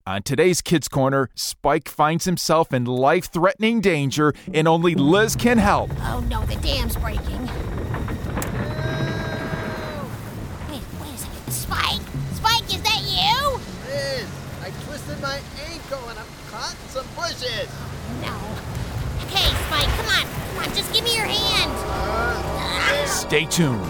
On today's Kids Corner, Spike finds himself in life-threatening danger, and only Liz can help. Oh no, the dam's breaking. Wait a second. Spike? Spike, is that you? Liz, I twisted my ankle and I'm caught in some bushes. No. Hey, Spike, come on, just give me your hand. Stay tuned.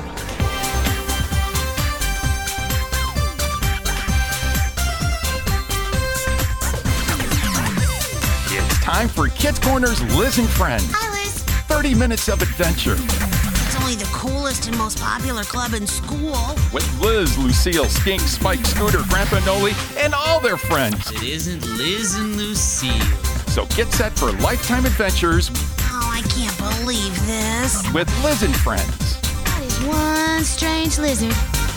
It's time for Kids Corner's Liz and Friends. Hi, Liz. 30 minutes of adventure. It's only the coolest and most popular club in school. With Liz, Lucille, Skink, Spike, Scooter, Grandpa Noli, and all their friends. It isn't Liz and Lucille. So get set for lifetime adventures Oh, I can't believe this. with Liz and Friends. That is one strange lizard.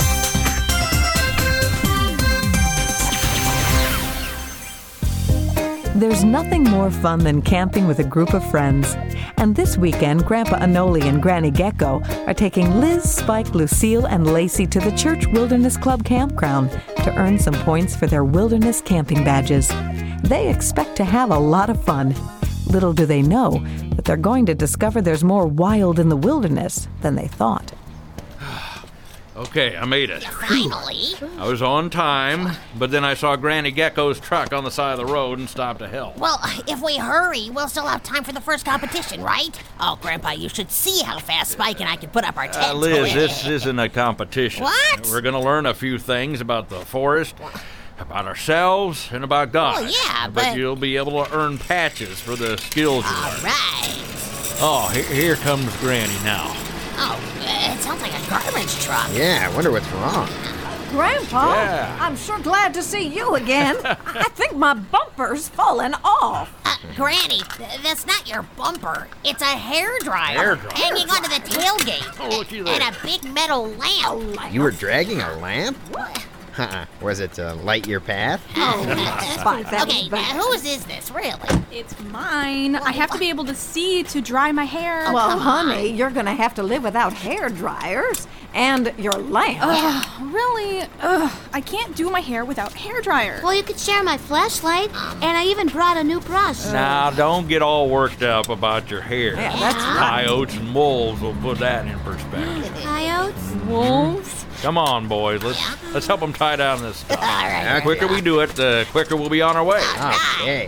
There's nothing more fun than camping with a group of friends. And this weekend, Grandpa Anoli and Granny Gecko are taking Liz, Spike, Lucille, and Lacey to the Church Wilderness Club campground to earn some points for their wilderness camping badges. They expect to have a lot of fun. Little do they know that they're going to discover there's more wild in the wilderness than they thought. Okay, I made it. Finally. I was on time, but then I saw Granny Gecko's truck on the side of the road and stopped to help. Well, if we hurry, we'll still have time for the first competition, right? Oh, Grandpa, you should see how fast Spike and I can put up our tents. Liz, this isn't a competition. What? We're going to learn a few things about the forest, about ourselves, and about God. Well, yeah, but you'll be able to earn patches for the skills you all learn. right. Oh, here comes Granny now. Oh, it sounds like a garbage truck. Yeah, I wonder what's wrong. Grandpa, Yeah. I'm sure glad to see you again. I think my bumper's fallen off. Granny, that's not your bumper. It's a hairdryer. Hairdryer? Hanging onto the tailgate. Oh, looky there. And a big metal lamp. You were dragging a lamp? Was it to light your path? Spike, that Okay, was bad. whose is this, really? It's mine. I have to be able to see to dry my hair. Well, come honey, you're going to have to live without hair dryers and your lamp. Really? I can't do my hair without hair dryer. Well, you could share my flashlight, and I even brought a new brush. Now, don't get all worked up about your hair. Yeah, that's right. Coyotes and wolves will put that in perspective. Coyotes? Wolves? Come on, boys. Let's help them tie down this stuff. All right. The quicker we do it, the quicker we'll be on our way. Okay.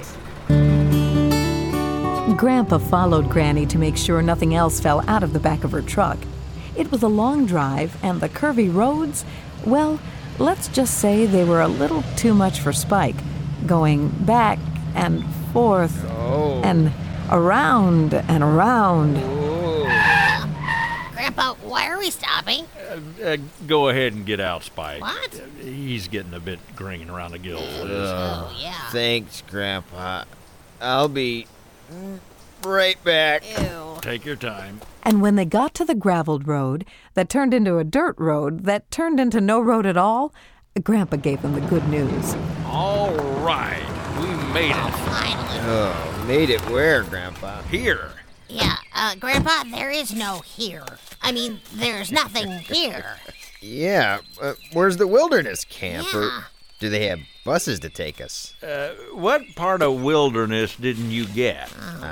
Grandpa followed Granny to make sure nothing else fell out of the back of her truck. It was a long drive, and the curvy roads, well, let's just say they were a little too much for Spike, going back and forth and around and around. Grandpa, why are we stopping? Go ahead and get out, Spike. What? He's getting a bit green around the gills. Oh, yeah. Thanks, Grandpa. I'll be right back. Ew. Take your time. And when they got to the graveled road that turned into a dirt road that turned into no road at all, Grandpa gave them the good news. All right. We made it. Finally. Oh, made it where, Grandpa? Here. Yeah, Grandpa, there is no here. I mean, there's nothing here. Yeah, where's the wilderness camp? Yeah. Or do they have buses to take us? What part of wilderness didn't you get?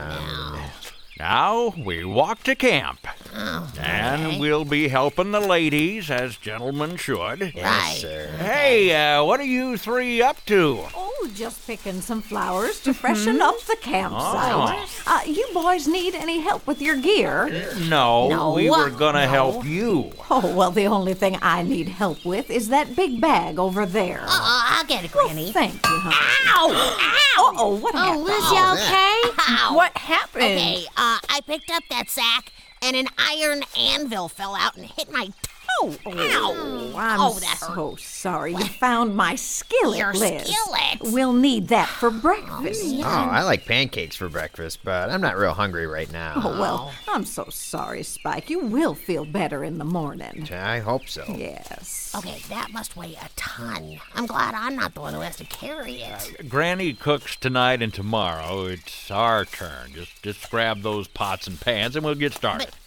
Now, we walk to camp. And we'll be helping the ladies, as gentlemen should. Right. Sir. Hey, what are you three up to? Oh, just picking some flowers to freshen up the campsite. You boys need any help with your gear? No, we were gonna No. help you. Oh, well, the only thing I need help with is that big bag over there. I'll get it, Granny. Thank you, honey. Ow! Ow! Uh-oh, what happened? Liz, you okay? Ow! What happened? Okay, I picked up that sack, and an iron anvil fell out and hit my toe. Ow! Oh, I'm that hurt. so sorry. You found my skillet, Your Liz. skillet? We'll need that for breakfast. Oh, I like pancakes for breakfast, but I'm not real hungry right now. Oh, well, I'm so sorry, Spike. You will feel better in the morning. I hope so. Yes. Okay, that must weigh a ton. I'm glad I'm not the one who has to carry it. Granny cooks tonight and tomorrow. It's our turn. Just grab those pots and pans and we'll get started.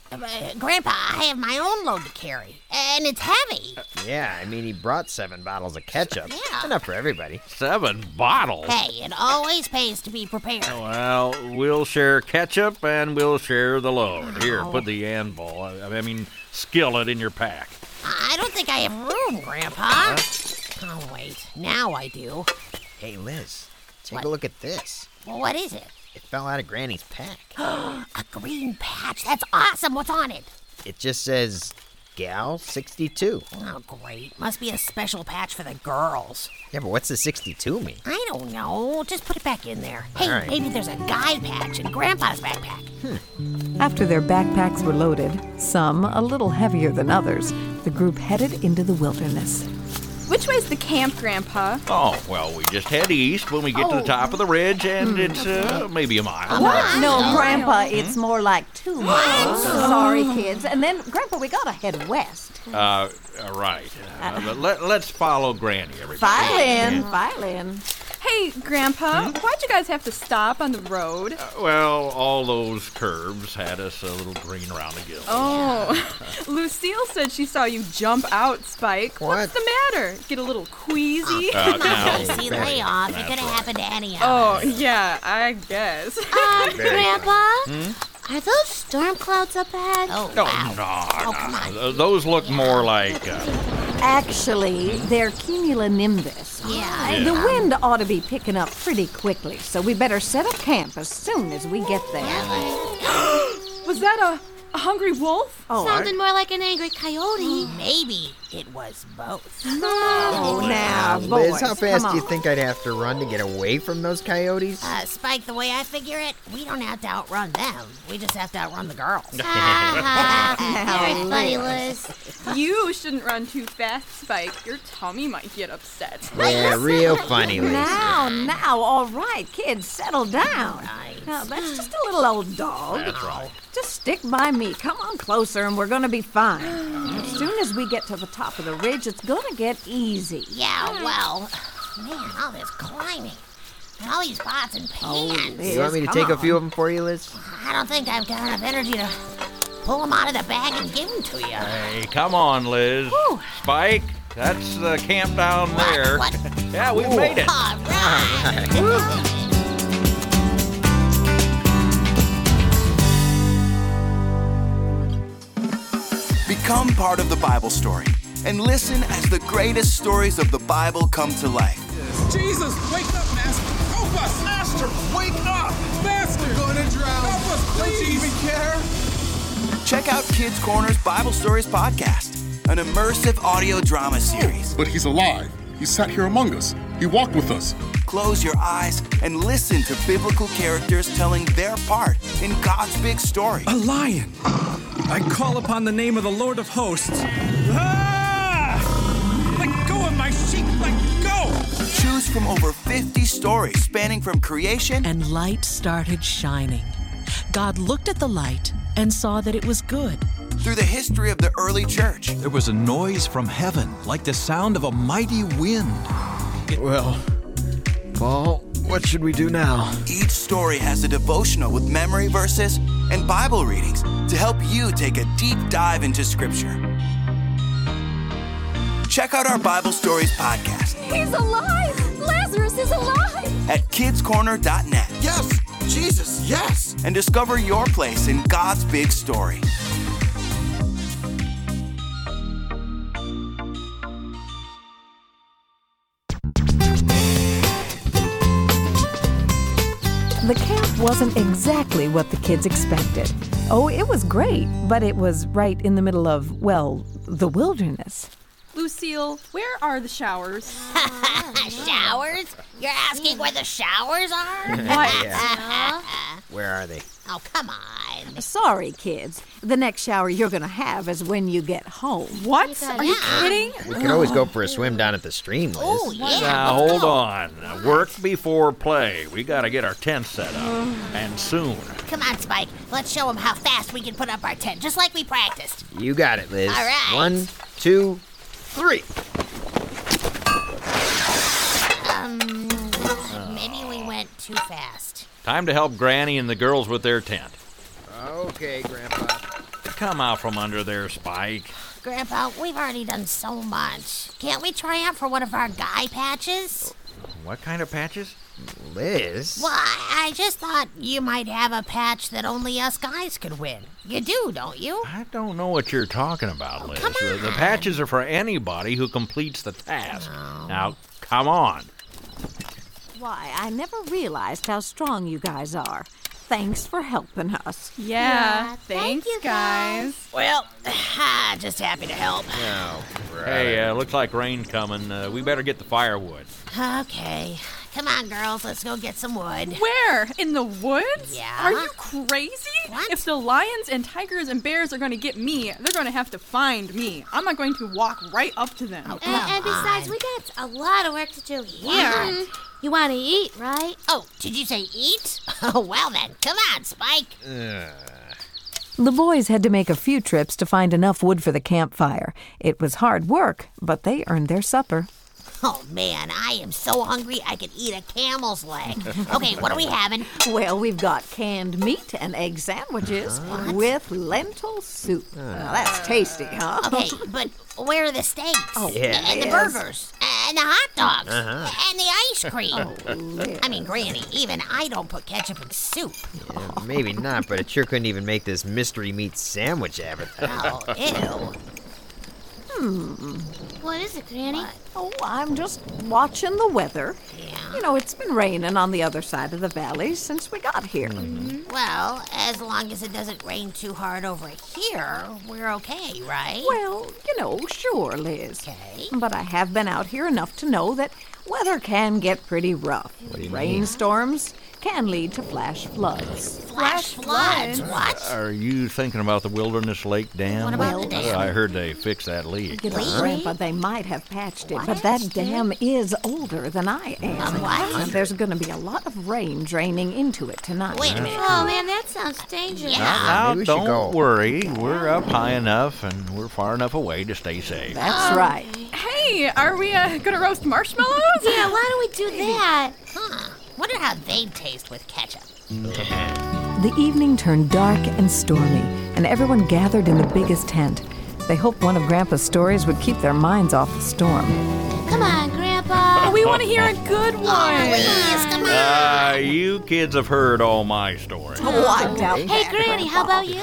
Grandpa, I have my own load to carry, and it's heavy. Yeah, I mean, he brought 7 bottles of ketchup. Yeah. Enough for everybody. 7 bottles? Hey, it always pays to be prepared. Well, we'll share ketchup and we'll share the load. Here, put the anvil, skillet in your pack. I don't think I have room, Grandpa. Oh, wait. Now I do. Hey, Liz, take What? a look at this. Well, what is it? It fell out of Granny's pack. A green patch. That's awesome. What's on it? It just says, Gal 62. Oh, great. Must be a special patch for the girls. Yeah, but what's the 62 mean? I don't know. Just put it back in there. Hey, All right. maybe there's a guy patch in Grandpa's backpack. After their backpacks were loaded, some a little heavier than others, the group headed into the wilderness. Which way's the camp, Grandpa? Oh, well, we just head east when we get to the top of the ridge, and it's maybe a mile. What? No, Grandpa, it's more like 2 miles. Sorry, kids. And then, Grandpa, we gotta head west. Right. Let's follow Granny, everybody. File in. Hey, Grandpa, why'd you guys have to stop on the road? Well, all those curves had us a little green around the gills. Oh, Lucille said she saw you jump out, Spike. What? What's the matter? Get a little queasy? Now, See, lay off. It could have happened to any of Oh, us. yeah, I guess. Grandpa? Are those storm clouds up ahead? Oh, no, wow. no. Those look more like... Actually, they're cumulonimbus. Yeah. The wind ought to be picking up pretty quickly, so we better set up camp as soon as we get there. Was that a hungry wolf? Sounded more like an angry coyote. Maybe it was both. Oh, now, boys, Liz, how fast come do you on. think I'd have to run to get away from those coyotes? Spike, the way I figure it, we don't have to outrun them. We just have to outrun the girls. Very funny, Liz. You shouldn't run too fast, Spike. Your tummy might get upset. Yeah, real funny, Liz. Now, all right, kids, settle down. Right. Now, that's just a little old dog. That's right. Just stick by me. Come on closer, and we're gonna be fine. As soon as we get to the top of the ridge, it's gonna get easy. Yeah, well, man, all this climbing. And all these pots and pans. You want me to take a few of them for you, Liz? I don't think I've got enough energy to pull them out of the bag and give them to you. Hey, come on, Liz. Spike, that's the camp down there. What? Yeah, we made it. All right. Become part of the Bible story and listen as the greatest stories of the Bible come to life. Jesus, wake up, Master! Help us! Master, wake up! Master! We're going to drown! Help us, please! Don't you even care? Check out Kids Corner's Bible Stories podcast, an immersive audio drama series. But he's alive. He sat here among us. He walked with us. Close your eyes and listen to biblical characters telling their part in God's big story. A lion! I call upon the name of the Lord of hosts. Ah! Let go of my sheep! Let go! Choose from over 50 stories spanning from creation. And light started shining. God looked at the light and saw that it was good. Through the history of the early church. There was a noise from heaven, like the sound of a mighty wind. Well, Paul, what should we do now? Each story has a devotional with memory verses and Bible readings to help you take a deep dive into Scripture. Check out our Bible Stories podcast. He's alive! Lazarus is alive! At kidscorner.net. Yes! Jesus, yes! And discover your place in God's big story. The camp wasn't exactly what the kids expected. Oh, it was great, but it was right in the middle of, well, the wilderness. Lucille, where are the showers? Showers? You're asking where the showers are? Yeah. Where are they? Oh, come on. Sorry, kids. The next shower you're gonna have is when you get home. What? Are you kidding? We could always go for a swim down at the stream, Liz. Oh, yeah. Now, hold on. Work before play. We got to get our tent set up. And soon. Come on, Spike. Let's show them how fast we can put up our tent, just like we practiced. You got it, Liz. All right. 1, 2, 3. Maybe we went too fast. Time to help Granny and the girls with their tent. Okay, Grandpa. come out from under there, Spike. Grandpa, we've already done so much. Can't we try out for one of our guy patches? What kind of patches? Liz? Well, I just thought you might have a patch that only us guys could win. You do, don't you? I don't know what you're talking about, Liz. Come on. The patches are for anybody who completes the task. Now, come on. Why, I never realized how strong you guys are. Thanks for helping us. Yeah, thanks, guys. Well, just happy to help. Oh, Hey, looks like rain's coming. We better get the firewood. Okay. Come on, girls. Let's go get some wood. Where? In the woods? Yeah. Are you crazy? What? If the lions and tigers and bears are going to get me, they're going to have to find me. I'm not going to walk right up to them. And besides, we got a lot of work to do here. What? You want to eat, right? Oh, did you say eat? Oh, well then. Come on, Spike. The boys had to make a few trips to find enough wood for the campfire. It was hard work, but they earned their supper. Oh, man, I am so hungry I could eat a camel's leg. Okay, what are we having? Well, we've got canned meat and egg sandwiches with lentil soup. Now, that's tasty, huh? Okay, but where are the steaks? Yeah. And the burgers? And the hot dogs? Uh-huh. And the ice cream? I mean, Granny, even I don't put ketchup in soup. Yeah, maybe not, but it sure couldn't even make this mystery meat sandwich advertisement. Oh, ew. What is it, Granny? Oh, I'm just watching the weather. Yeah. You know, it's been raining on the other side of the valley since we got here. Well, as long as it doesn't rain too hard over here, we're okay, right? Well, you know, sure, Liz. Okay. But I have been out here enough to know that weather can get pretty rough. What do you mean? Rainstorms can lead to flash floods. Flash floods? What? Are you thinking about the Wilderness Lake Dam? What about the dam? I heard they fixed that leak. You know, Grandpa, they might have patched it, but that dam is older than I am. What? And there's going to be a lot of rain draining into it tonight. Wait a minute. Oh, man, that sounds dangerous. Yeah. Now, maybe we should don't go. worry. We're up high enough, and we're far enough away to stay safe. That's right. Hey, are we going to roast marshmallows? Yeah, why don't we do that? Huh. Wonder how they'd taste with ketchup. The evening turned dark and stormy, and everyone gathered in the biggest tent. They hoped one of Grandpa's stories would keep their minds off the storm. Come on, Grandpa. We want to hear a good one. Please, come on. You kids have heard all my stories. Oh, I doubt Hey, Granny, how about you?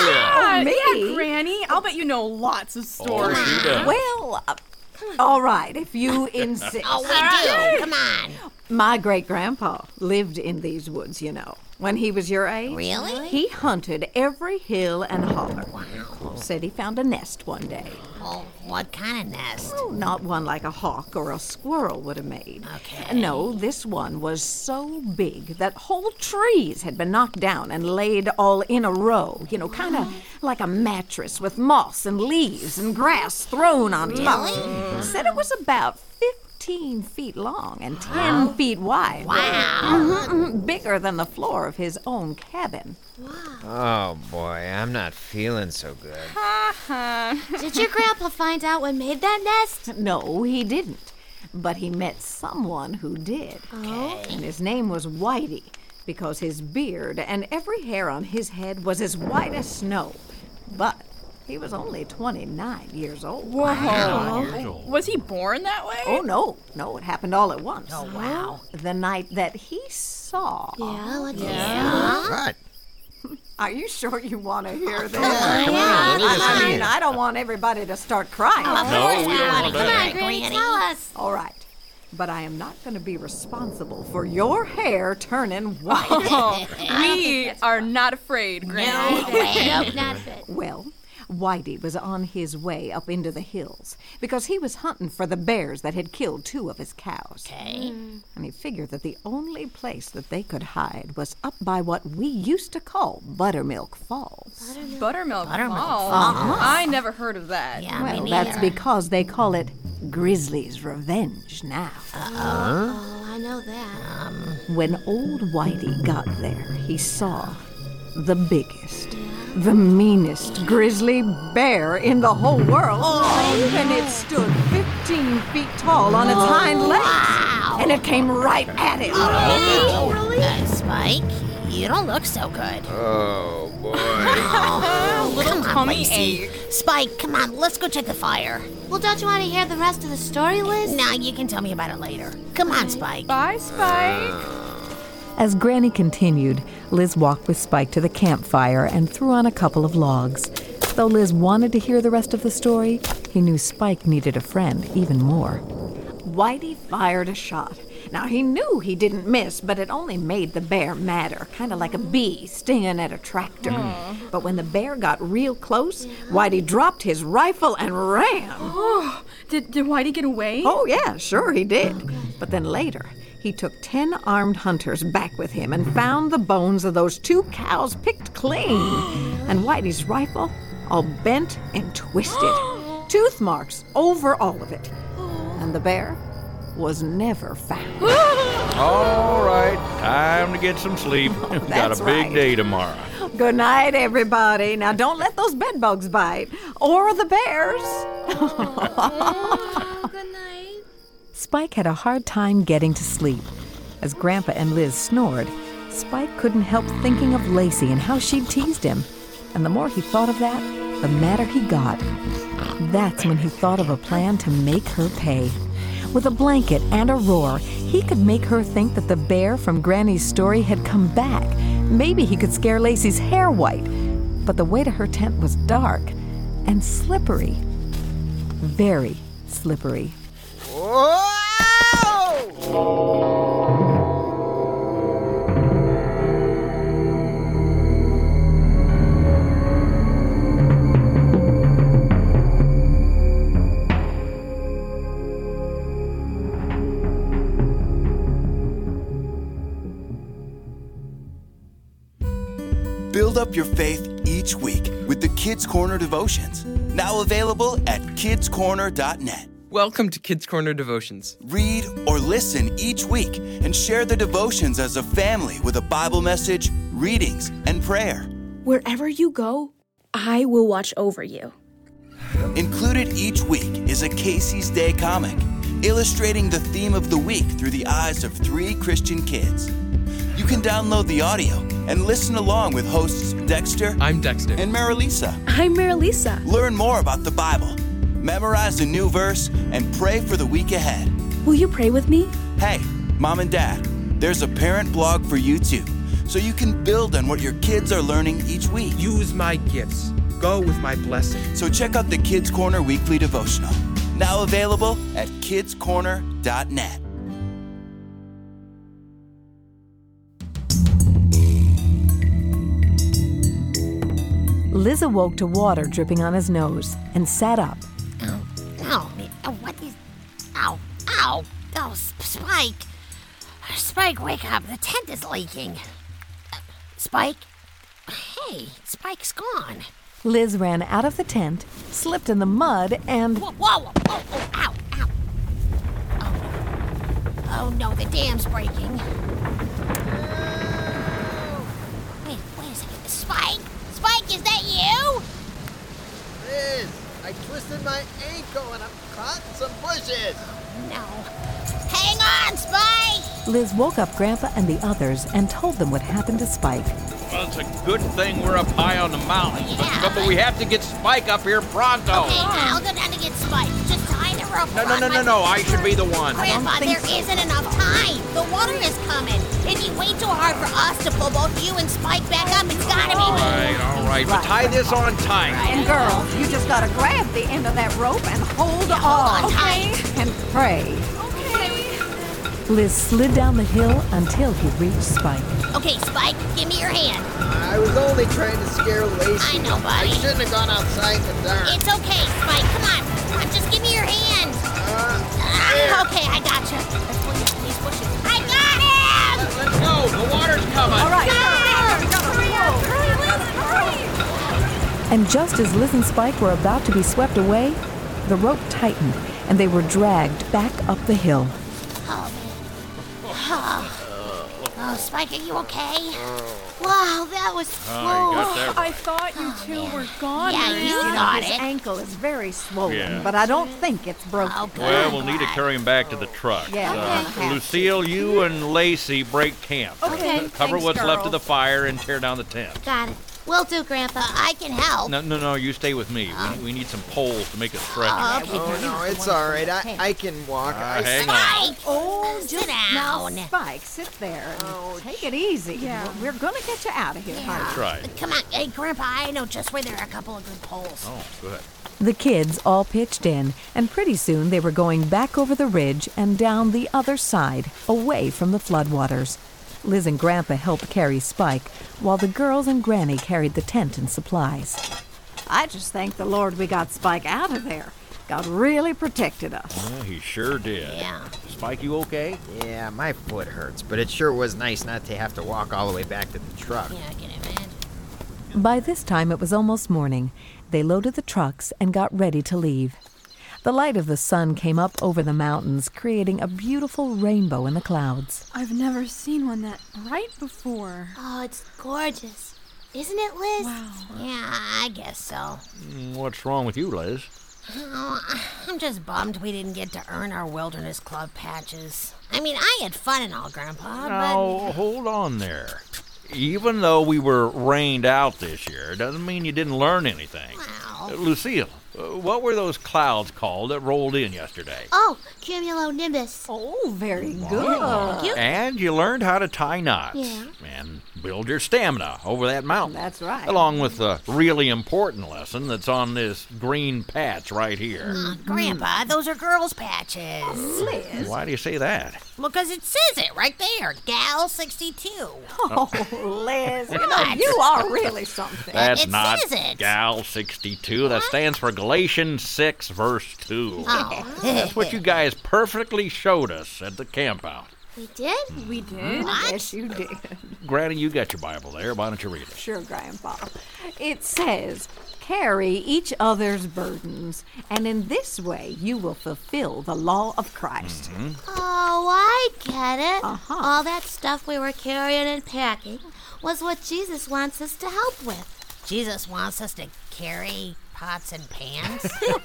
Yeah, Granny. I'll bet you know lots of stories. She does. Well, all right, if you insist. Oh, we do. Come on. My great-grandpa lived in these woods, you know. When he was your age, Really? he hunted every hill and holler. Wow. Said he found a nest one day. Oh, what kind of nest? Oh, not one like a hawk or a squirrel would have made. Okay. No, this one was so big that whole trees had been knocked down and laid all in a row. You know, kind of like a mattress with moss and leaves and grass thrown on top. Really? Said it was about 15 feet long and 10 feet wide. Wow. Bigger than the floor of his own cabin. Oh, boy, I'm not feeling so good. Did your grandpa find out what made that nest? No, he didn't. But he met someone who did. Oh. And his name was Whitey, because his beard and every hair on his head was as white as snow. But he was only 29 years old. Whoa. Was he born that way? Oh, no, it happened all at once. Oh, wow. The night that he saw. Yeah, what Right. Are you sure you want to hear this? Come on, let us hear it. I don't want everybody to start crying. Of No, course we we don't want want to hear that. it, Granny, Granny. tell us. All right. But I am not going to be responsible for your hair turning white. Oh, we are not afraid, Granny. Nope, not a bit. Well, Whitey was on his way up into the hills because he was hunting for the bears that had killed 2 of his cows. Okay. And he figured that the only place that they could hide was up by what we used to call Buttermilk Falls. Buttermilk Buttermilk Falls. Falls. I never heard of that. Yeah, Well, me that's neither. because they call it Grizzly's Revenge now. Oh, I know that. When old Whitey got there, he saw the biggest, the meanest grizzly bear in the whole world. And it stood 15 feet tall on its hind legs. And it came right at him. Spike, You don't look so good. Oh, boy. Oh, Little come on, tummy Lacey. ache. Spike, come on, let's go check the fire. Well, don't you want to hear the rest of the story, Liz? Now you can tell me about it later. Come on, Spike. Bye, Spike. As Granny continued, Liz walked with Spike to the campfire and threw on a couple of logs. Though Liz wanted to hear the rest of the story, he knew Spike needed a friend even more. Whitey fired a shot. Now, he knew he didn't miss, but it only made the bear madder, kind of like a bee stinging at a tractor. But when the bear got real close, Whitey dropped his rifle and ran. Oh, did Whitey get away? Oh, yeah, sure he did. But then later, he took 10 armed hunters back with him and found the bones of those 2 cows picked clean. And Whitey's rifle all bent and twisted. Tooth marks over all of it. And the bear was never found. All right, time to get some sleep. We've got a big day tomorrow. Good night, everybody. Now, don't let those bed bugs bite. Or the bears. Good night. Spike had a hard time getting to sleep. As Grandpa and Liz snored, Spike couldn't help thinking of Lacey and how she'd teased him. And the more he thought of that, the madder he got. That's when he thought of a plan to make her pay. With a blanket and a roar, he could make her think that the bear from Granny's story had come back. Maybe he could scare Lacey's hair white. But the way to her tent was dark and slippery. Very slippery. Build up your faith each week with the Kids Corner devotions, now available at kidscorner.net. Welcome to Kids Corner Devotions. Read or listen each week and share the devotions as a family with a Bible message, readings, and prayer. Wherever you go, I will watch over you. Included each week is a Casey's Day comic, illustrating the theme of the week through the eyes of 3 Christian kids. You can download the audio and listen along with hosts Dexter, I'm Dexter, and Marilisa. I'm Marilisa. Learn more about the Bible, memorize a new verse, and pray for the week ahead. Will you pray with me? Hey, Mom and Dad, there's a parent blog for you too, so you can build on what your kids are learning each week. Use my gifts. Go with my blessing. So check out the Kids Corner Weekly Devotional, now available at kidscorner.net. Liz awoke to water dripping on his nose and sat up. Ow, what is... Ow, oh, Spike. Spike, wake up, the tent is leaking. Spike? Hey, Spike's gone. Liz ran out of the tent, slipped in the mud, and... Whoa, ow. Oh no, the dam's breaking. Wait a second. Spike, is that you? Liz, I twisted my ankle and I'm caught in some bushes. No. Hang on, Spike! Liz woke up Grandpa and the others and told them what happened to Spike. Well, it's a good thing we're up high on the mountain, but we have to get Spike up here pronto. Okay, I'll go down to get Spike. Just tie the rope around No, I should be the one. Grandpa, there isn't enough time. The water is coming. It'd be way too hard for us to pull both you and Spike back up. It's gotta be me. All right, but tie this on tight. And girls, you just gotta grab the end of that rope and hold on tight. And pray. Liz slid down the hill until he reached Spike. Okay, Spike, give me your hand. I was only trying to scare Lacey. I know, buddy. I shouldn't have gone outside in the dark. It's okay, Spike. Come on, just give me your hand. Okay, I got you. Let's pull you from these bushes. I got him! Let's go. The water's coming. All right. Hurry! And just as Liz and Spike were about to be swept away, the rope tightened and they were dragged back up the hill. Oh, Spike, are you okay? Wow, that was... Oh, you got that right. I thought you two were gone. Yeah, you You know, got his it. ankle is very swollen, Yeah. but I don't think it's broken. Oh, good. Well, we'll need to carry him back to the truck. Yeah, okay. Lucille, you and Lacey break camp. Okay. Cover Thanks, what's left of girls. the fire and tear down the tent. Got it. Will do, Grandpa. I can help. No, you stay with me. We need some poles to make a stretcher. Oh, no, it's all right. I can walk. Hang on. Spike! Oh, Sit just now, down. Spike, sit there and take it easy. Yeah. We're gonna get you out of here, honey. That's right. Come on. Hey, Grandpa, I know just where there are a couple of good poles. Oh, good. The kids all pitched in, and pretty soon they were going back over the ridge and down the other side, away from the floodwaters. Liz and Grandpa helped carry Spike, while the girls and Granny carried the tent and supplies. I just thank the Lord we got Spike out of there. God really protected us. Yeah, he sure did. Yeah. Spike, you okay? Yeah, my foot hurts, but it sure was nice not to have to walk all the way back to the truck. Yeah, get it, man. By this time it was almost morning. They loaded the trucks and got ready to leave. The light of the sun came up over the mountains, creating a beautiful rainbow in the clouds. I've never seen one that bright before. Oh, it's gorgeous. Isn't it, Liz? Wow. Yeah, I guess so. What's wrong with you, Liz? Oh, I'm just bummed we didn't get to earn our Wilderness Club patches. I mean, I had fun and all, Grandpa, Now, hold on there. Even though we were rained out this year, doesn't mean you didn't learn anything. Wow. Lucille, what were those clouds called that rolled in yesterday? Oh, cumulonimbus. Oh, very good. And you learned how to tie knots. Yeah. And build your stamina over that mountain. That's right. Along with the really important lesson that's on this green patch right here. Grandpa, those are girls' patches. Liz. Why do you say that? Well, because it says it right there. Gal 62. Oh, Liz, you know, you are really something. That's It not says it. Gal 62. That stands for Galatians 6, verse 2. Oh. That's what you guys perfectly showed us at the campout. We did? We did? Yes, you did. Granny, you got your Bible there. Why don't you read it? Sure, Grandpa. It says, carry each other's burdens, and in this way you will fulfill the law of Christ. Oh, I get it. Uh-huh. All that stuff we were carrying and packing was what Jesus wants us to help with. Jesus wants us to carry pots and pans?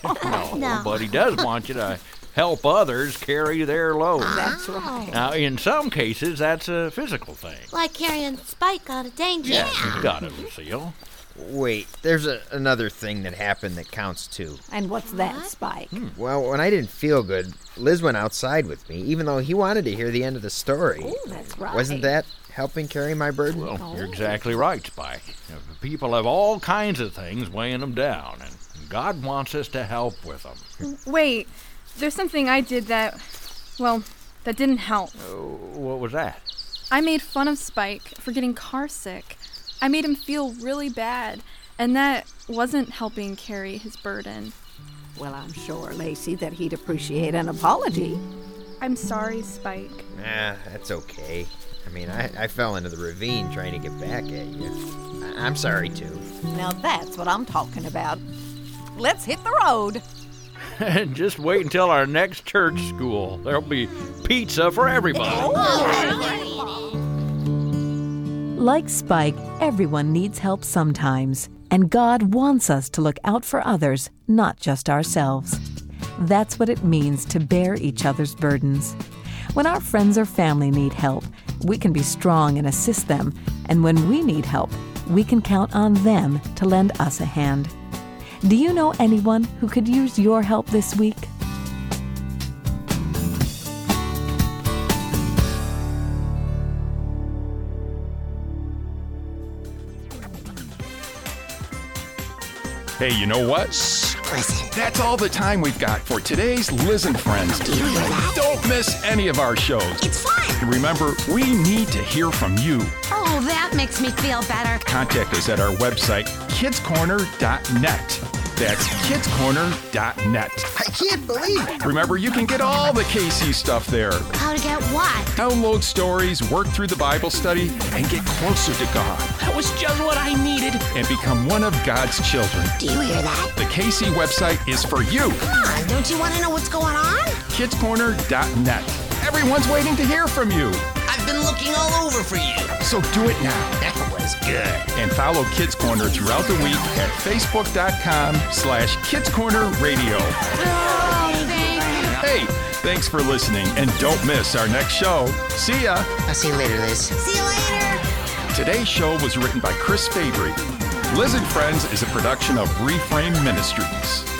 No, but he does want you to help others carry their load. That's right. Now, in some cases, that's a physical thing. Like carrying Spike out of danger. You got it, Lucille. Wait, there's another thing that happened that counts too. And what's that, Spike? Well, when I didn't feel good, Liz went outside with me, even though he wanted to hear the end of the story. Oh, that's right. Wasn't that helping carry my burden? Well, you're exactly right, Spike. People have all kinds of things weighing them down, and God wants us to help with them. Wait, there's something I did that didn't help. What was that? I made fun of Spike for getting car sick. I made him feel really bad, and that wasn't helping carry his burden. Well, I'm sure, Lacey, that he'd appreciate an apology. I'm sorry, Spike. Nah, that's okay. I mean, I fell into the ravine trying to get back at you. I'm sorry, too. Now that's what I'm talking about. Let's hit the road. And just wait until our next church school. There'll be pizza for everybody. Like Spike, everyone needs help sometimes, and God wants us to look out for others, not just ourselves. That's what it means to bear each other's burdens. When our friends or family need help, we can be strong and assist them, and when we need help, we can count on them to lend us a hand. Do you know anyone who could use your help this week? Hey, you know what? That's all the time we've got for today's Liz and Friends. Don't miss any of our shows. It's fun. And remember, we need to hear from you. Oh, that makes me feel better. Contact us at our website, kidscorner.net. That's kidscorner.net. I can't believe it. Remember, you can get all the KC stuff there. How to get what? Download stories, work through the Bible study, and get closer to God. That was just what I needed. And become one of God's children. Do you hear that? The KC website is for you. Come on, don't you want to know what's going on? kidscorner.net. Everyone's waiting to hear from you. I've been looking all over. for you. So do it now. That was good. And follow Kids Corner throughout the week at facebook.com/Kids Corner Radio. Hey, thanks for listening, and don't miss our next show. See ya. I'll see you later, Liz. See you later. Today's show was written by Chris Fabry. Liz and Friends is a production of Reframe Ministries.